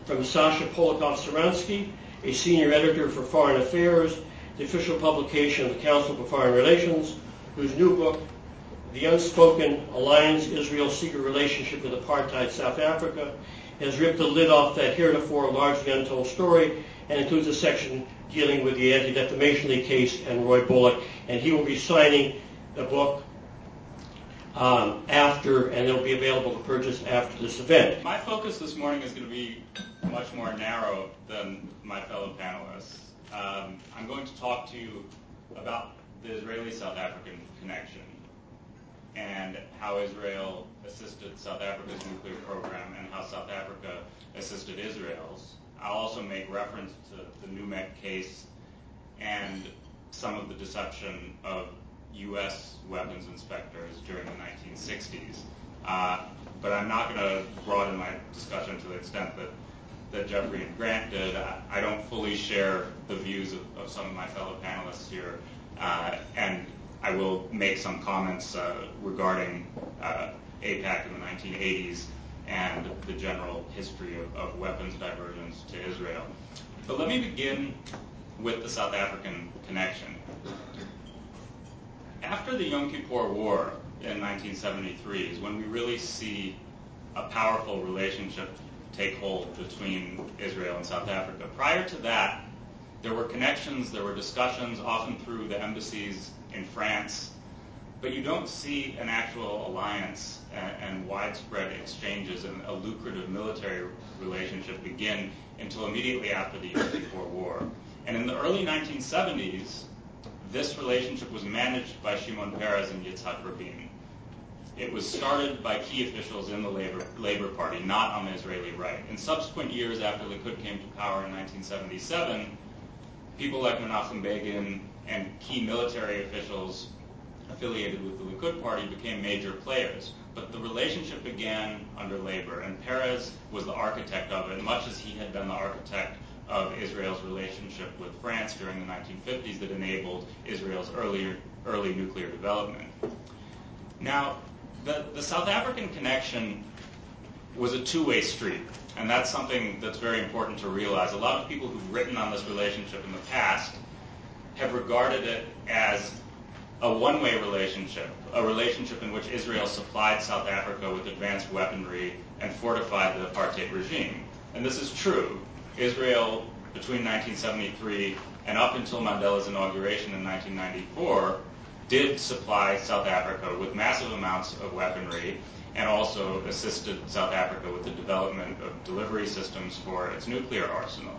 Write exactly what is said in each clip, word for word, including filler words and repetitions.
from Sasha Polakov-Saransky, a senior editor for Foreign Affairs, the official publication of the Council for Foreign Relations, whose new book, The Unspoken Alliance, Israel's Secret Relationship with Apartheid South Africa, has ripped the lid off that heretofore largely untold story and includes a section dealing with the Anti-Defamation League case and Roy Bullock, and he will be signing the book um, after, and it will be available to purchase after this event. My focus this morning is going to be much more narrow than my fellow panelists. Um, I'm going to talk to you about the Israeli-South African connection and how Israel assisted South Africa's nuclear program and how South Africa assisted Israel's. I'll also make reference to the NUMEC case and some of the deception of U S weapons inspectors during the nineteen sixties. Uh, but I'm not going to broaden my discussion to the extent that, that Jeffrey and Grant did. I, I don't fully share the views of, of some of my fellow panelists here, uh, and I will make some comments uh, regarding uh, AIPAC in the nineteen eighties and the general history of, of weapons diversions to Israel. But let me begin with the South African connection. After the Yom Kippur War in nineteen seventy-three is when we really see a powerful relationship take hold between Israel and South Africa. Prior to that, there were connections, there were discussions, often through the embassies in France, but you don't see an actual alliance and, and widespread exchanges and a lucrative military relationship begin until immediately after the Yom Kippur War. And in the early nineteen seventies, this relationship was managed by Shimon Peres and Yitzhak Rabin. It was started by key officials in the Labor, Labor Party, not on the Israeli right. In subsequent years after Likud came to power in nineteen seventy-seven, people like Menachem Begin and key military officials affiliated with the Likud party became major players. But the relationship began under Labor, and Peres was the architect of it, much as he had been the architect of Israel's relationship with France during the nineteen fifties that enabled Israel's earlier, early nuclear development. Now, the, the South African connection was a two-way street, and that's something that's very important to realize. A lot of people who've written on this relationship in the past have regarded it as a one-way relationship, a relationship in which Israel supplied South Africa with advanced weaponry and fortified the apartheid regime. And this is true. Israel, between nineteen seventy-three and up until Mandela's inauguration in nineteen ninety-four, did supply South Africa with massive amounts of weaponry and also assisted South Africa with the development of delivery systems for its nuclear arsenal.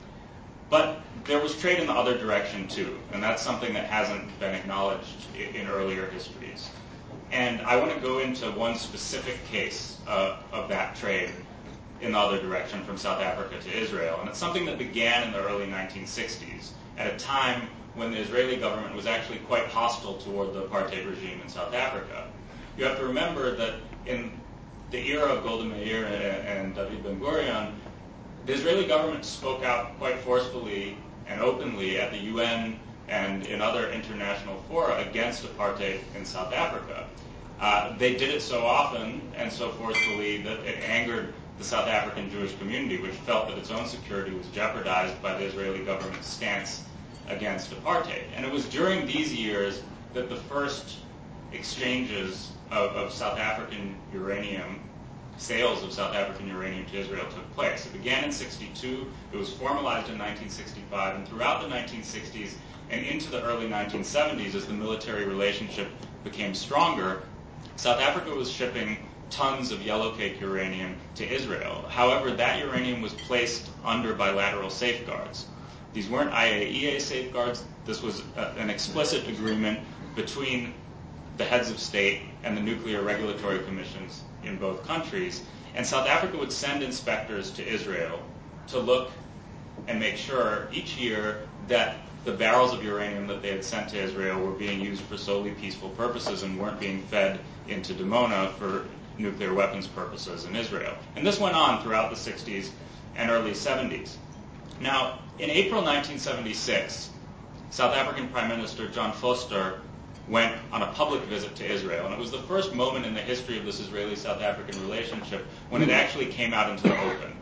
But there was trade in the other direction too, and that's something that hasn't been acknowledged in earlier histories. And I want to go into one specific case uh, of that trade in the other direction from South Africa to Israel. And it's something that began in the early nineteen sixties, at a time when the Israeli government was actually quite hostile toward the apartheid regime in South Africa. You have to remember that in the era of Golda Meir and David Ben-Gurion, the Israeli government spoke out quite forcefully and openly at the U N and in other international fora against apartheid in South Africa. Uh, they did it so often and so forcefully that it angered the South African Jewish community, which felt that its own security was jeopardized by the Israeli government's stance against apartheid. And it was during these years that the first exchanges of, of South African uranium, sales of South African uranium to Israel took place. It began in sixty-two, it was formalized in nineteen sixty-five, and throughout the nineteen sixties and into the early nineteen seventies, as the military relationship became stronger, South Africa was shipping tons of yellowcake uranium to Israel. However, that uranium was placed under bilateral safeguards. These weren't I A E A safeguards. This was a, an explicit agreement between the heads of state and the nuclear regulatory commissions in both countries. And South Africa would send inspectors to Israel to look and make sure each year that the barrels of uranium that they had sent to Israel were being used for solely peaceful purposes and weren't being fed into Dimona for nuclear weapons purposes in Israel. And this went on throughout the sixties and early seventies. Now, in April nineteen seventy-six, South African Prime Minister John Vorster went on a public visit to Israel, and it was the first moment in the history of this Israeli-South African relationship when it actually came out into the open.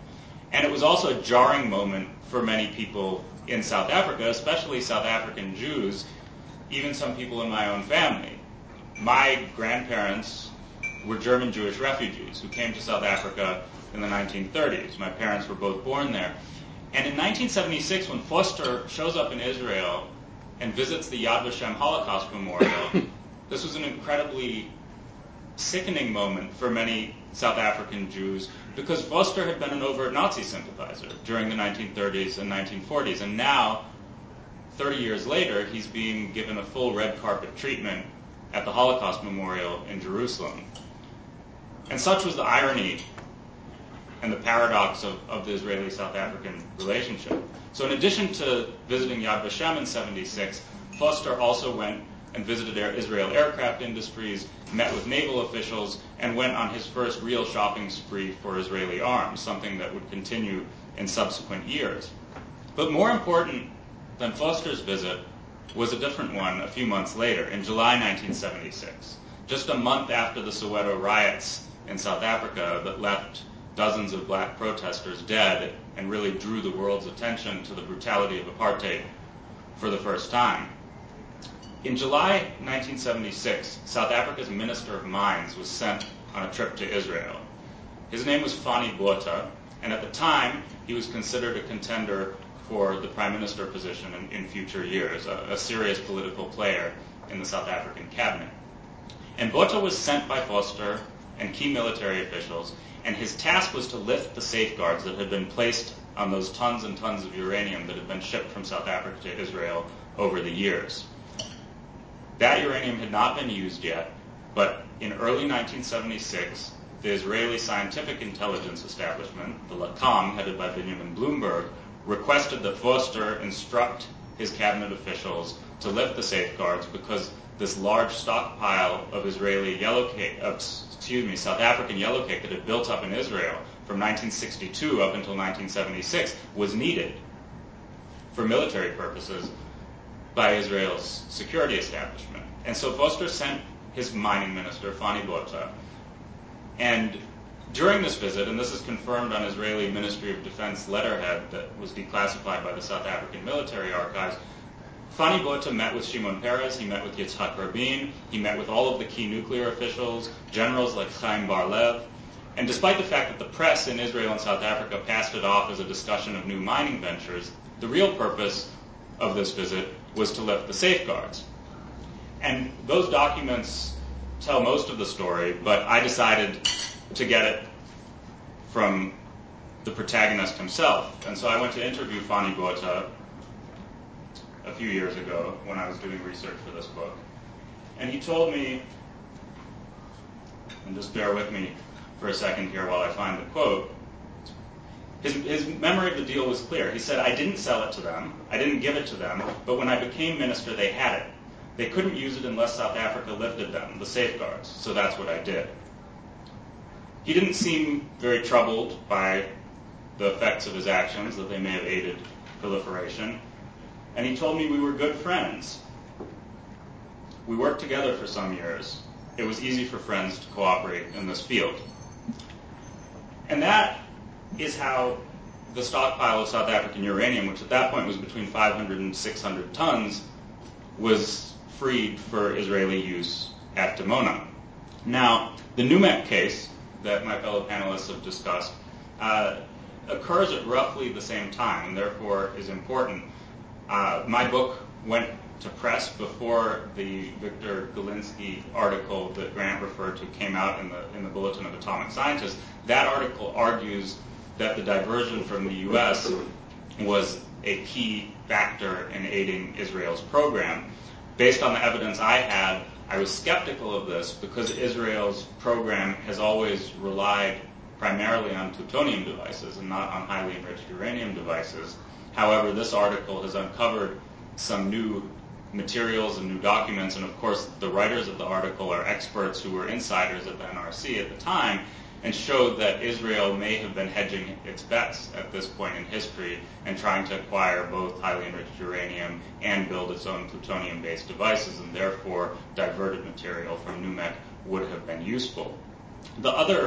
And it was also a jarring moment for many people in South Africa, especially South African Jews, even some people in my own family. My grandparents were German Jewish refugees who came to South Africa in the nineteen thirties. My parents were both born there. And in nineteen seventy-six, when Foster shows up in Israel and visits the Yad Vashem Holocaust Memorial, this was an incredibly sickening moment for many South African Jews because Foster had been an overt Nazi sympathizer during the nineteen thirties and nineteen forties. And now, thirty years later, he's being given a full red carpet treatment at the Holocaust Memorial in Jerusalem. And such was the irony and the paradox of, of the Israeli-South African relationship. So in addition to visiting Yad Vashem in seventy-six, Foster also went and visited Air, Israel Aircraft Industries, met with naval officials, and went on his first real shopping spree for Israeli arms, something that would continue in subsequent years. But more important than Foster's visit was a different one a few months later, in July nineteen seventy-six, just a month after the Soweto riots in South Africa that left dozens of black protesters dead and really drew the world's attention to the brutality of apartheid for the first time. In July nineteen seventy-six, South Africa's Minister of Mines was sent on a trip to Israel. His name was Fani Botha, and at the time, he was considered a contender for the prime minister position in, in future years, a, a serious political player in the South African cabinet. And Botha was sent by Foster and key military officials, and his task was to lift the safeguards that had been placed on those tons and tons of uranium that had been shipped from South Africa to Israel over the years. That uranium had not been used yet, but in early nineteen seventy-six, the Israeli Scientific Intelligence Establishment, the Lakam, headed by Benjamin Bloomberg, requested that Foster instruct his cabinet officials to lift the safeguards because this large stockpile of Israeli yellow cake, uh, excuse me, South African yellow cake that had built up in Israel from nineteen sixty-two up until nineteen seventy-six was needed for military purposes by Israel's security establishment. And so Foster sent his mining minister, Fani Botha, and during this visit, and this is confirmed on Israeli Ministry of Defense letterhead that was declassified by the South African Military Archives, Fani Botha met with Shimon Peres, he met with Yitzhak Rabin, he met with all of the key nuclear officials, generals like Chaim Bar-Lev, and despite the fact that the press in Israel and South Africa passed it off as a discussion of new mining ventures, the real purpose of this visit was to lift the safeguards. And those documents tell most of the story, but I decided to get it from the protagonist himself. And so I went to interview Fani Botha a few years ago when I was doing research for this book. And he told me, and just bear with me for a second here while I find the quote, his, his memory of the deal was clear. He said, I didn't sell it to them, I didn't give it to them, but when I became minister, they had it. They couldn't use it unless South Africa lifted them, the safeguards, so that's what I did. He didn't seem very troubled by the effects of his actions, that they may have aided proliferation. And he told me we were good friends. We worked together for some years. It was easy for friends to cooperate in this field. And that is how the stockpile of South African uranium, which at that point was between five hundred and six hundred tons, was freed for Israeli use at Dimona. Now, the Numek case that my fellow panelists have discussed uh, occurs at roughly the same time and therefore is important. Uh, my book went to press before the Victor Galinsky article that Grant referred to came out in the, in the Bulletin of Atomic Scientists. That article argues that the diversion from the U S was a key factor in aiding Israel's program. Based on the evidence I had, I was skeptical of this because Israel's program has always relied primarily on plutonium devices and not on highly enriched uranium devices. However, this article has uncovered some new materials and new documents, and of course the writers of the article are experts who were insiders at the N R C at the time, and showed that Israel may have been hedging its bets at this point in history and trying to acquire both highly enriched uranium and build its own plutonium-based devices, and therefore diverted material from Numek would have been useful. The other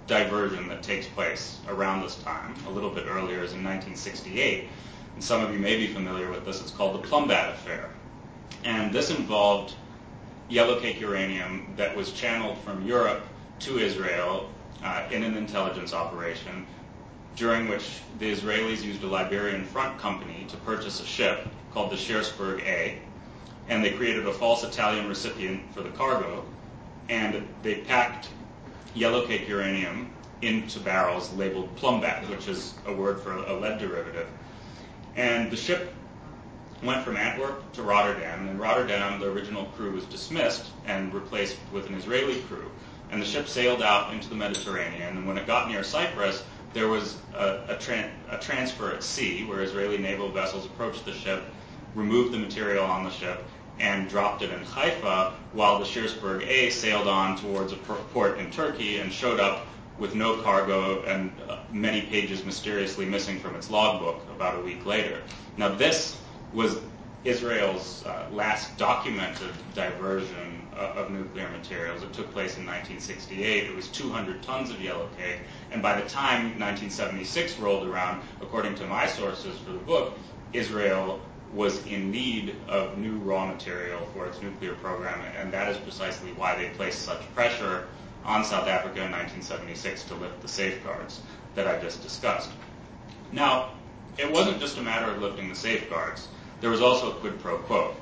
diversion that takes place around this time, a little bit earlier, is in nineteen sixty-eight. And some of you may be familiar with this. It's called the Plumbat Affair. And this involved yellowcake uranium that was channeled from Europe to Israel uh, in an intelligence operation, during which the Israelis used a Liberian front company to purchase a ship called the Shearsburg A, and they created a false Italian recipient for the cargo, and they packed yellowcake uranium into barrels labeled plumbat, which is a word for a lead derivative. And the ship went from Antwerp to Rotterdam. In Rotterdam, the original crew was dismissed and replaced with an Israeli crew. And the ship sailed out into the Mediterranean, and when it got near Cyprus, there was a, a, tran- a transfer at sea where Israeli naval vessels approached the ship, removed the material on the ship, and dropped it in Haifa, while the Shearsburg A sailed on towards a port in Turkey and showed up with no cargo and uh, many pages mysteriously missing from its logbook about a week later. Now, this was Israel's uh, last documented diversion uh, of nuclear materials. It took place in nineteen sixty-eight. It was two hundred tons of yellowcake. And by the time nineteen seventy-six rolled around, according to my sources for the book, Israel was in need of new raw material for its nuclear program, and that is precisely why they placed such pressure on South Africa in nineteen seventy-six to lift the safeguards that I just discussed. Now, it wasn't just a matter of lifting the safeguards. There was also a quid pro quo.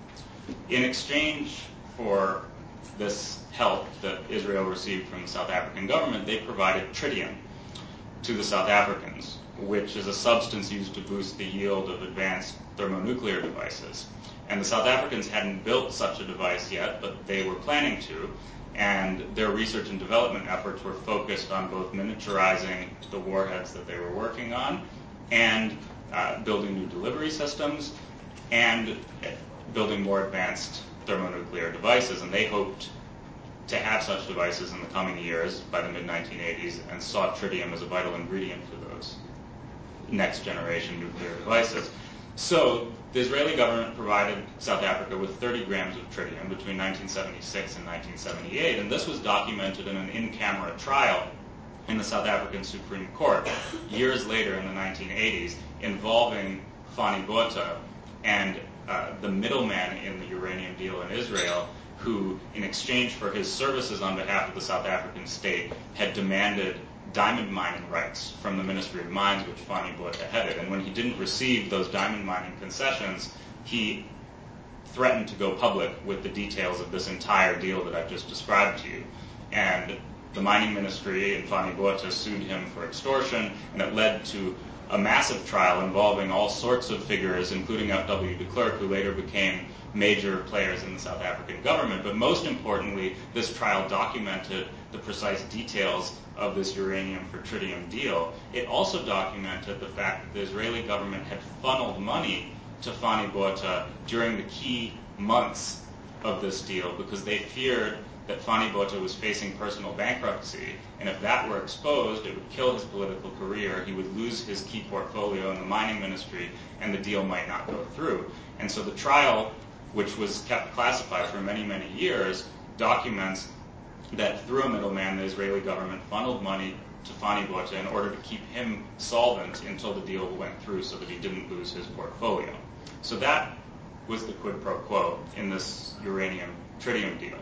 In exchange for this help that Israel received from the South African government, they provided tritium to the South Africans, which is a substance used to boost the yield of advanced thermonuclear devices. And the South Africans hadn't built such a device yet, but they were planning to, and their research and development efforts were focused on both miniaturizing the warheads that they were working on and uh, building new delivery systems and building more advanced thermonuclear devices. And they hoped to have such devices in the coming years by the mid nineteen eighties, and saw tritium as a vital ingredient for those next generation nuclear devices. So the Israeli government provided South Africa with thirty grams of tritium between nineteen seventy-six and nineteen seventy-eight, and this was documented in an in-camera trial in the South African Supreme Court years later in the nineteen eighties, involving Fani Botha and uh, the middleman in the uranium deal in Israel, who, in exchange for his services on behalf of the South African state, had demanded diamond mining rights from the Ministry of Mines, which Fani Botha headed. And when he didn't receive those diamond mining concessions, he threatened to go public with the details of this entire deal that I've just described to you. And the mining ministry and Fani Botha sued him for extortion, and it led to a massive trial involving all sorts of figures, including F W de Klerk, who later became major players in the South African government. But most importantly, this trial documented the precise details of this uranium for tritium deal. It also documented the fact that the Israeli government had funneled money to Fani Botha during the key months of this deal, because they feared that Fani Botha was facing personal bankruptcy, and if that were exposed, it would kill his political career. He would lose his key portfolio in the mining ministry, and the deal might not go through. And so the trial, which was kept classified for many, many years, documents that through a middleman, the Israeli government funneled money to Fani Botha in order to keep him solvent until the deal went through, so that he didn't lose his portfolio. So that was the quid pro quo in this uranium tritium deal.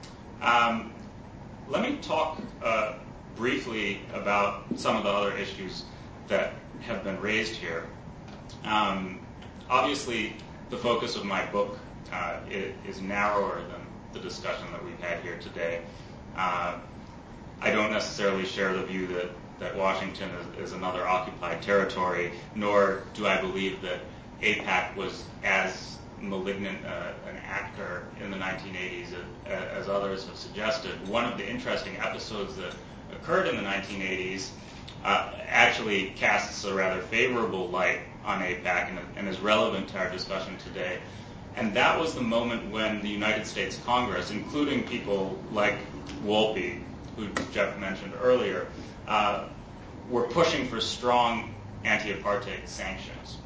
Um, let me talk uh, briefly about some of the other issues that have been raised here. Um, obviously, the focus of my book uh, is narrower than the discussion that we've had here today. Uh, I don't necessarily share the view that, that Washington is, is another occupied territory, nor do I believe that AIPAC was as malignant uh, an actor in the nineteen eighties as, as others have suggested. One of the interesting episodes that occurred in the nineteen eighties uh, actually casts a rather favorable light on AIPAC and, and is relevant to our discussion today. And that was the moment when the United States Congress, including people like Wolpe, who Jeff mentioned earlier, uh, were pushing for strong anti-apartheid sanctions.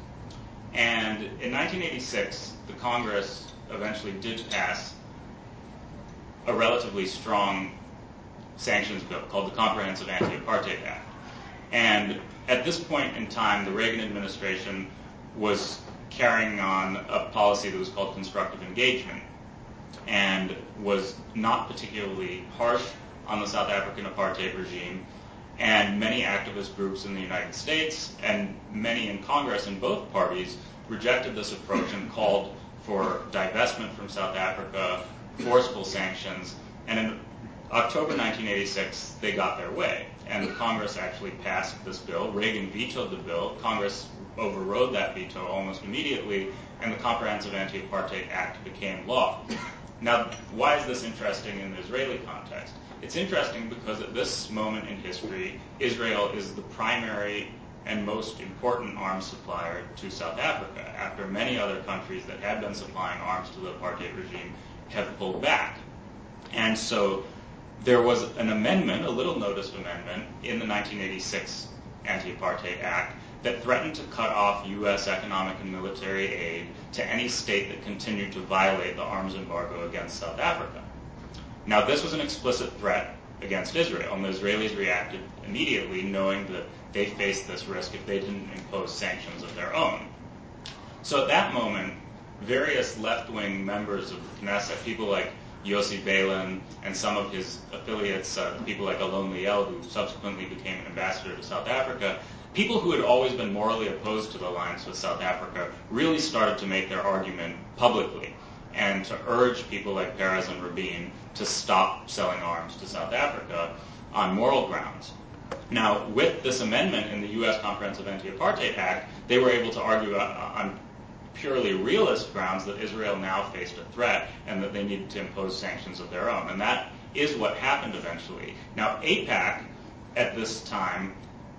And in nineteen eighty-six, the Congress eventually did pass a relatively strong sanctions bill called the Comprehensive Anti-Apartheid Act. And at this point in time, the Reagan administration was carrying on a policy that was called constructive engagement and was not particularly harsh on the South African apartheid regime. And many activist groups in the United States and many in Congress in both parties rejected this approach and called for divestment from South Africa, forceful sanctions. And in October nineteen eighty-six, they got their way. And the Congress actually passed this bill. Reagan vetoed the bill. Congress overrode that veto almost immediately, and the Comprehensive Anti-Apartheid Act became law. Now, why is this interesting in the Israeli context? It's interesting because at this moment in history, Israel is the primary and most important arms supplier to South Africa, after many other countries that had been supplying arms to the apartheid regime have pulled back. And so there was an amendment, a little noticed amendment, in the nineteen eighty-six Anti-Apartheid Act that threatened to cut off U S economic and military aid to any state that continued to violate the arms embargo against South Africa. Now, this was an explicit threat against Israel, and the Israelis reacted immediately, knowing that they faced this risk if they didn't impose sanctions of their own. So at that moment, various left-wing members of the Knesset, people like Yossi Beilin and some of his affiliates, uh, people like Alon Liel, who subsequently became an ambassador to South Africa, people who had always been morally opposed to the alliance with South Africa really started to make their argument publicly and to urge people like Peres and Rabin to stop selling arms to South Africa on moral grounds. Now, with this amendment in the U S Comprehensive Anti-Apartheid Act, they were able to argue uh, on purely realist grounds that Israel now faced a threat and that they needed to impose sanctions of their own. And that is what happened eventually. Now, AIPAC at this time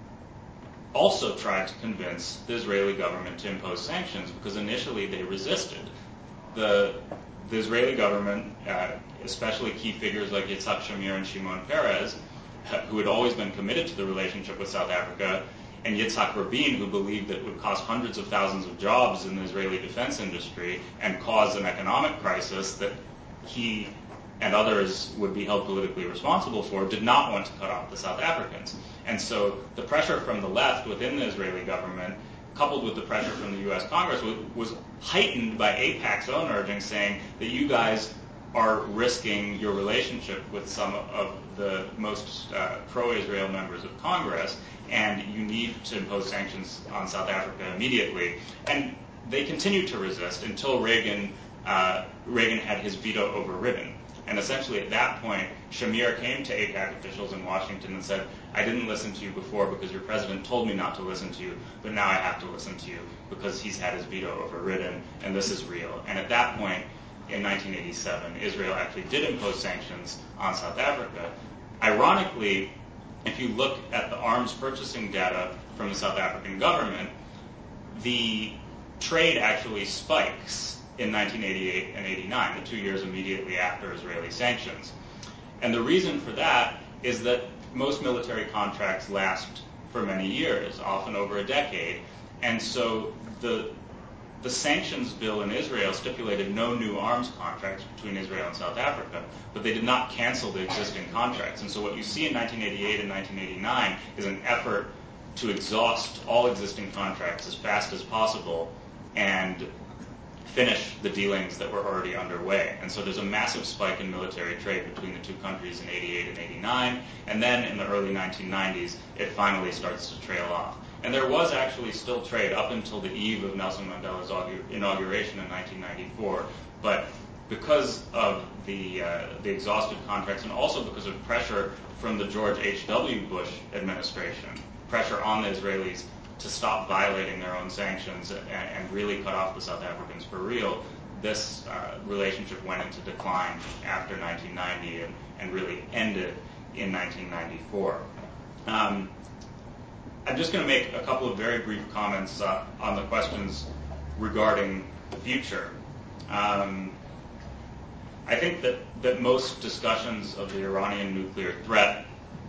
also tried to convince the Israeli government to impose sanctions because initially they resisted. The, the Israeli government, uh, especially key figures like Yitzhak Shamir and Shimon Peres, who had always been committed to the relationship with South Africa, and Yitzhak Rabin, who believed that it would cost hundreds of thousands of jobs in the Israeli defense industry and cause an economic crisis that he and others would be held politically responsible for, did not want to cut off the South Africans. And so the pressure from the left within the Israeli government, coupled with the pressure from the U S Congress, was, was heightened by AIPAC's own urging, saying that you guys are risking your relationship with some of the most uh, pro-Israel members of Congress, and you need to impose sanctions on South Africa immediately. And they continued to resist until Reagan, uh, Reagan had his veto overridden. And essentially at that point, Shamir came to AIPAC officials in Washington and said, I didn't listen to you before because your president told me not to listen to you, but now I have to listen to you because he's had his veto overridden, and this is real. And at that point, in nineteen eighty-seven, Israel actually did impose sanctions on South Africa. Ironically, if you look at the arms purchasing data from the South African government, the trade actually spikes in nineteen eighty-eight and eighty-nine, the two years immediately after Israeli sanctions. And the reason for that is that most military contracts last for many years, often over a decade. And so the the sanctions bill in Israel stipulated no new arms contracts between Israel and South Africa, but they did not cancel the existing contracts. And so what you see in nineteen eighty-eight and nineteen eighty-nine is an effort to exhaust all existing contracts as fast as possible and finish the dealings that were already underway. And so there's a massive spike in military trade between the two countries in eighty-eight and eighty-nine, and then in the early nineteen nineties, it finally starts to trail off. And there was actually still trade up until the eve of Nelson Mandela's inauguration in nineteen ninety-four, but because of the uh, the exhausted contracts and also because of pressure from the George H W Bush administration, pressure on the Israelis to stop violating their own sanctions and, and really cut off the South Africans for real, this uh, relationship went into decline after nineteen ninety and, and really ended in nineteen ninety-four. Um, I'm just going to make a couple of very brief comments uh, on the questions regarding the future. Um, I think that, that most discussions of the Iranian nuclear threat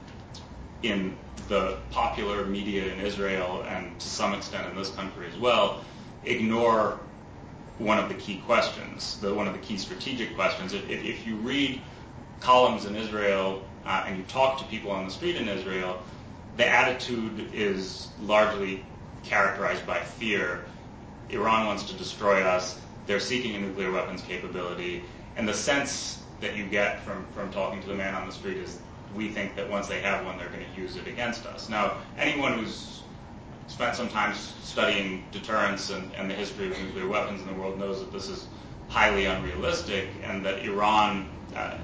in the popular media in Israel and to some extent in this country as well ignore one of the key questions, the, one of the key strategic questions. If, if you read columns in Israel uh, and you talk to people on the street in Israel, the attitude is largely characterized by fear. Iran wants to destroy us. They're seeking a nuclear weapons capability. And the sense that you get from, from talking to the man on the street is we think that once they have one, they're going to use it against us. Now, anyone who's spent some time studying deterrence and, and the history of nuclear weapons in the world knows that this is highly unrealistic and that Iran uh,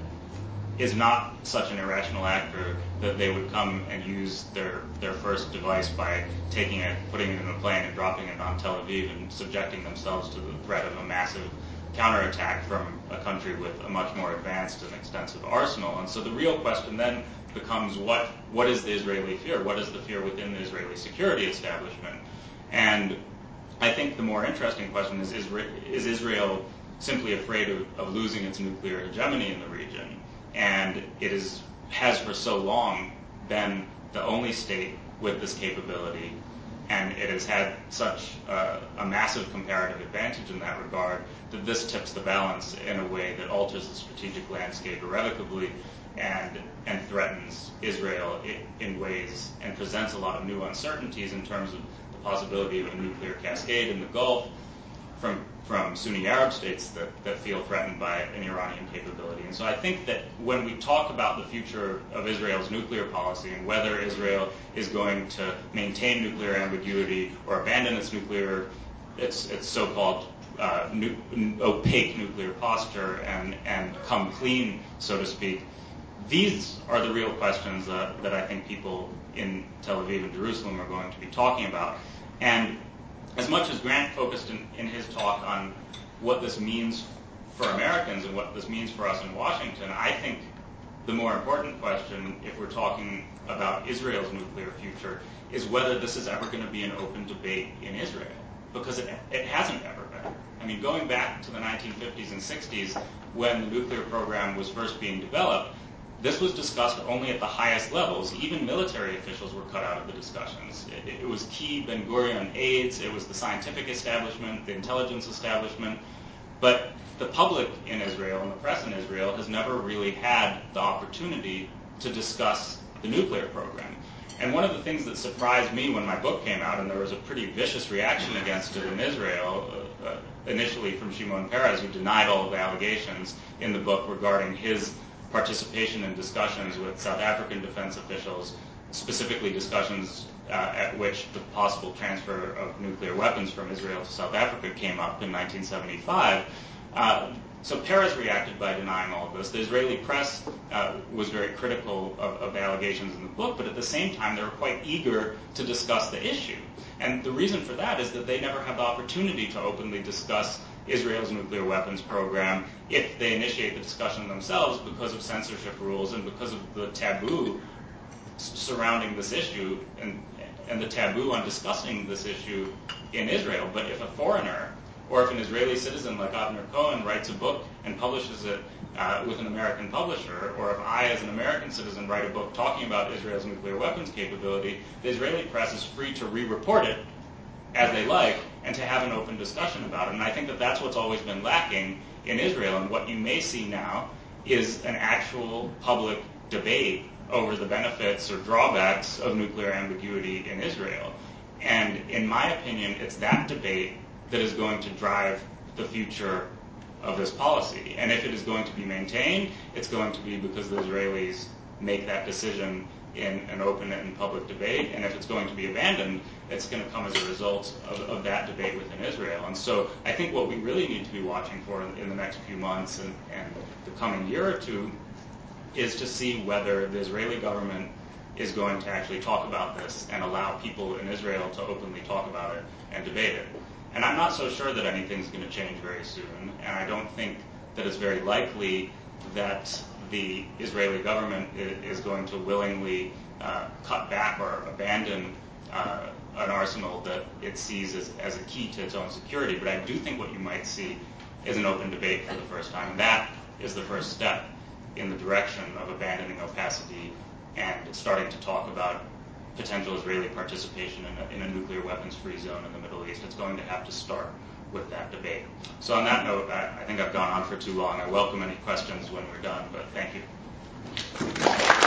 is not such an irrational actor that they would come and use their, their first device by taking it, putting it in a plane and dropping it on Tel Aviv and subjecting themselves to the threat of a massive counterattack from a country with a much more advanced and extensive arsenal. And so the real question then becomes what what is the Israeli fear? What is the fear within the Israeli security establishment? And I think the more interesting question is, is, is Israel simply afraid of, of losing its nuclear hegemony in the region? And it is has for so long been the only state with this capability, and it has had such uh, a massive comparative advantage in that regard that this tips the balance in a way that alters the strategic landscape irrevocably and and threatens Israel in, in ways and presents a lot of new uncertainties in terms of the possibility of a nuclear cascade in the Gulf from from Sunni Arab states that, that feel threatened by an Iranian capability. And so I think that when we talk about the future of Israel's nuclear policy and whether Israel is going to maintain nuclear ambiguity or abandon its nuclear, its, its so-called uh, nu- opaque nuclear posture and, and come clean, so to speak, these are the real questions that, that I think people in Tel Aviv and Jerusalem are going to be talking about. And as much as Grant focused in, in his talk on what this means for Americans and what this means for us in Washington, I think the more important question, if we're talking about Israel's nuclear future, is whether this is ever going to be an open debate in Israel, because it, it hasn't ever been. I mean, going back to the nineteen fifties and sixties, when the nuclear program was first being developed, this was discussed only at the highest levels. Even military officials were cut out of the discussions. It, it was key Ben-Gurion aides, it was the scientific establishment, the intelligence establishment. But the public in Israel and the press in Israel has never really had the opportunity to discuss the nuclear program. And one of the things that surprised me when my book came out, and there was a pretty vicious reaction against it in Israel, uh, uh, initially from Shimon Peres, who denied all of the allegations in the book regarding his participation in discussions with South African defense officials, specifically discussions uh, at which the possible transfer of nuclear weapons from Israel to South Africa came up in nineteen seventy-five. Uh, so Peres reacted by denying all of this. The Israeli press uh, was very critical of, of the allegations in the book, but at the same time they were quite eager to discuss the issue. And the reason for that is that they never had the opportunity to openly discuss Israel's nuclear weapons program if they initiate the discussion themselves because of censorship rules and because of the taboo surrounding this issue and, and the taboo on discussing this issue in Israel. But if a foreigner or if an Israeli citizen like Avner Cohen writes a book and publishes it uh, with an American publisher, or if I as an American citizen write a book talking about Israel's nuclear weapons capability, the Israeli press is free to re-report it as they like and to have an open discussion about it. And I think that that's what's always been lacking in Israel. And what you may see now is an actual public debate over the benefits or drawbacks of nuclear ambiguity in Israel. And in my opinion, it's that debate that is going to drive the future of this policy. And if it is going to be maintained, it's going to be because the Israelis make that decision in an open and public debate. And if it's going to be abandoned, it's going to come as a result of, of that debate within Israel. And so I think what we really need to be watching for in, in the next few months and, and the coming year or two is to see whether the Israeli government is going to actually talk about this and allow people in Israel to openly talk about it and debate it. And I'm not so sure that anything's going to change very soon, and I don't think that it's very likely that the Israeli government is going to willingly uh, cut back or abandon uh, an arsenal that it sees as, as a key to its own security. But I do think what you might see is an open debate for the first time, and that is the first step in the direction of abandoning opacity and starting to talk about potential Israeli participation in a, in a nuclear weapons-free zone in the Middle East. It's going to have to start with that debate. So on that note, I, I think I've gone on for too long. I welcome any questions when we're done, but thank you.